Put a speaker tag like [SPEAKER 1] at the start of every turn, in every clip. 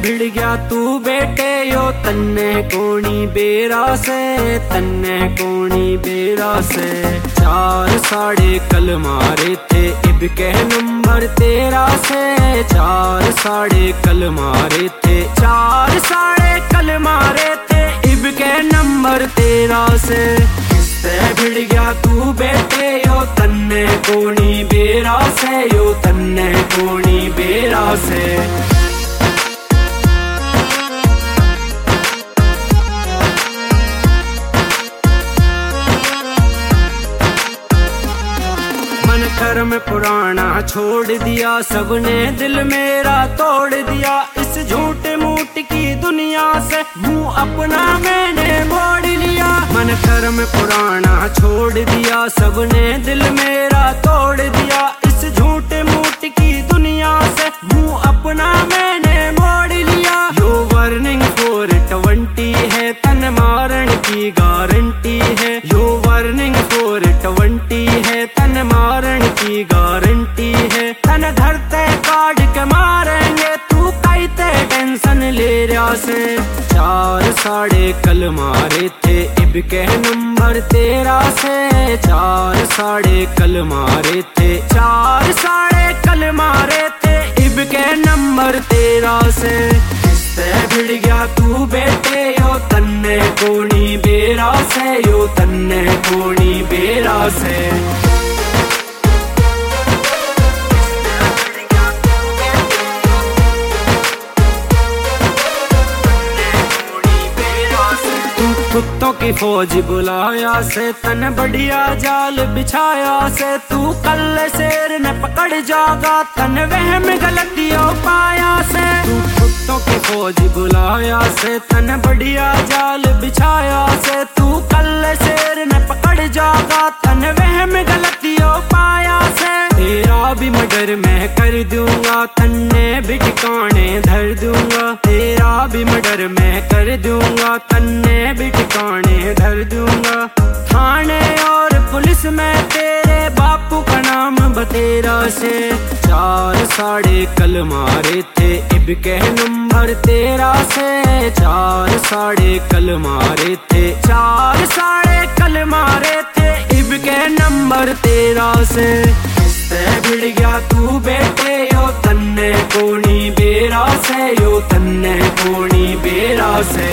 [SPEAKER 1] भिड़ गया तू बेटे यो तन्ने कोणी बेरा से, तन्ने कोणी बेरा से। 4 साढ़े कल मारे थे इब के नंबर 13 से, 4 साढ़े कल मारे थे, 4 साढ़े कल मारे थे इब के नंबर 13 से। किससे भिड़ गया तू बेटे यो तन्ने कोणी बेरा से, यो तन्ने कोणी बेरा से। कर्म पुराना छोड़ दिया सबने, दिल मेरा तोड़ दिया इस झूठ मूठ की दुनिया से, मुंह अपना मैंने मोड़ लिया। मन कर्म पुराना छोड़ दिया सबने, दिल मेरा तोड़ दिया इस झूठ मूठ की दुनिया से, मुंह अपना मैंने मोड़ लिया। यो वार्निंग 420 है, तन मारण की गारंटी है, यो वार्निंग 420 है, तन मारण की गारंटी है। तन धरते काट के मारेंगे तू कहते टेंशन ले रहा से। 4 साढ़े कल मारे थे इब के नंबर 13 से, 4 साढ़े कल मारे थे, 4 साढ़े कल मारे थे इब के नंबर 13 से। किससे भिड़ गया तू बेटे यो तन्ने कोणी बेरा से, यो तन्ने कोणी बेरा से। कुत्तों की फौज बुलाया से, तन बढ़िया जाल बिछाया से, तू कल शेर न पकड़ जागा तन वहम गलतियों पाया से। तू कुत्तों की फौज बुलाया से, तन बढ़िया जाल बिछाया से, तू कल शेर न पकड़ जागा तन वहम गलतियों पाया से। तेरा भी मर्डर मैं कर दूंगा, तन्ने भी ठिकाने धर दूंगा, तेरा भी मर्डर मैं कर दूंगा, तन्ने भी ठिकाने धर दूंगा। थाने और पुलिस में तेरे बापू का नाम बतेरा से। 4 साढ़े कल मारे थे इब के नंबर 13 से, 4 साढ़े कल मारे थे, 4 साढ़े कल मारे थे इब के नंबर 13 से। किससे भिड़ गया तू बेटे यो तन्ने कोणी बेरा से, यो तन्ने कोणी बेरा से।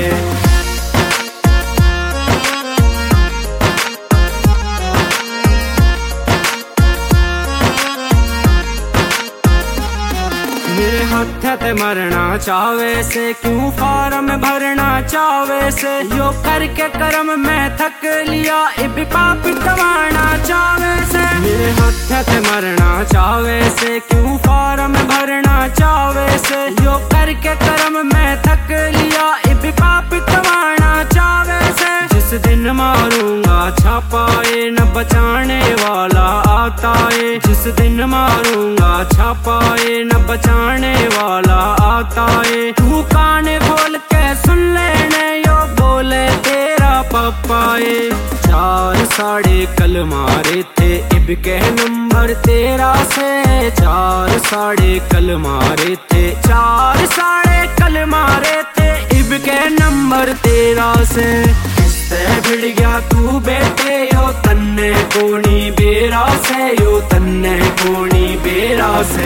[SPEAKER 1] मेरे हाथ ते मरना चावे से, क्यों फार्म भरना चावे से, यो करके कर्म मैं थक लिया इब पाप कमाना चावे से। मेरे हाथ ते मरना चावे से, क्यों फार्म भरना चावे से, यो करके कर्म मैं थक लिया इब पाप कमाना चावे से। जिस दिन मारूंगा छापाए न बचाने वाला आता है, जिस दिन मारूंगा छापाए न बचाने वाला आता है। तू कान खोल के सुन लेने यो बोले तेरा पापा है। 4 साढ़े कल मारे थे इब के नंबर 13 से, 4 साढ़े कल मारे थे, 4 साढ़े कल मारे थे इब के नंबर 13 से। किससे भिड़ गया तू बेटे यो तन्ने कोणी बेरा से, यो तन्ने कोणी बेरा से।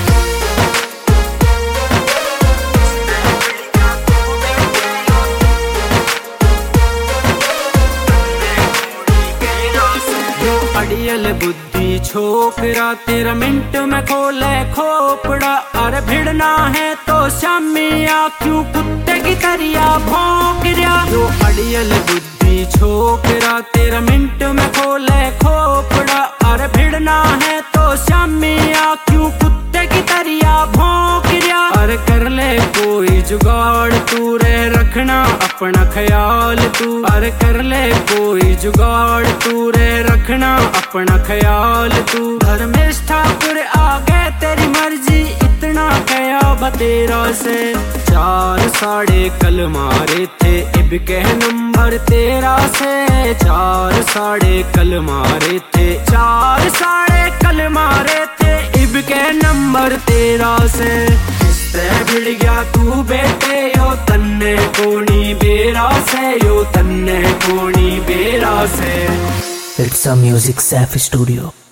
[SPEAKER 1] अड़ियल बुद्धि छोकरा तेरा मिनट में खोले खोपड़ा, अरे भिड़ना है तो शामिया क्यों कुत्ते की तरिया भौंक रहा। जो अड़ियल बुद्धि छोकरा तेरा मिनट में खोले खोपड़ा, अरे भिड़ना है तो शामिया क्यों कुत्ते की तरिया भौंक रहा। अरे कर ले कोई जुगाड़ तू रे रखना अपना ख्याल तू, अरे कर ले कोई जुगाड़ तू रे रखना अपना ख्याल तू। धर्मेश ठाकुर आगे तेरी मर्जी इतना कया बतेरा से। 4 साढ़े कल मारे थे इब के नंबर 13 से, 4 साढ़े कल मारे थे, 4 साढ़े कल मारे थे इब के नंबर 13 से। ते भिड़ गया तू बेटे यो तन्ने कोनी बेरा से, यो तन्ने कोनी बेरा से।
[SPEAKER 2] It's a Music Safe Studio.